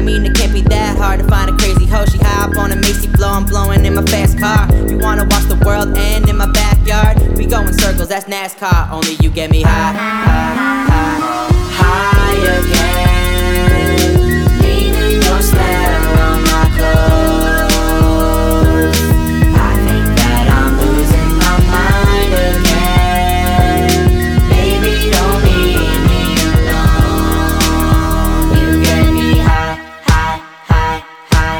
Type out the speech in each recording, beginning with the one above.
I mean, it can't be that hard to find a crazy hoe. She high up on a Macy flow, I'm blowing in my fast car. You wanna watch the world end in my backyard? We go in circles, that's NASCAR. Only you get me high, high, high, high again. Needing your smell on my clothes. I think that I'm losing my mind again. Baby, don't leave me alone. You get me high, high, high, high.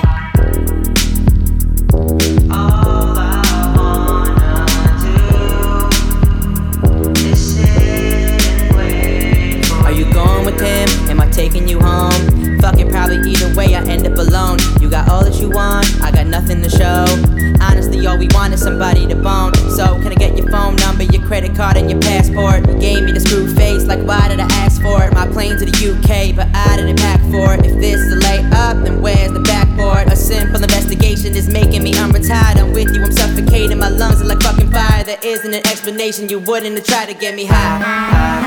All I wanna do is sit and wait. Are you going with him? Am I taking you home? Fuck it, probably either way I end up alone. You got all that you want, I got nothing to show. Honestly, all we want is somebody to bone. So can I get your phone number, your credit card, and your passport? You gave me the screw face, like why did I ask for it? My plane to the UK, but I didn't pack for it. If this is a layup, then where's the backboard? A simple investigation is making me unretired. I'm with you, I'm suffocating, my lungs are like fucking fire. There isn't an explanation, you wouldn't have tried to get me high.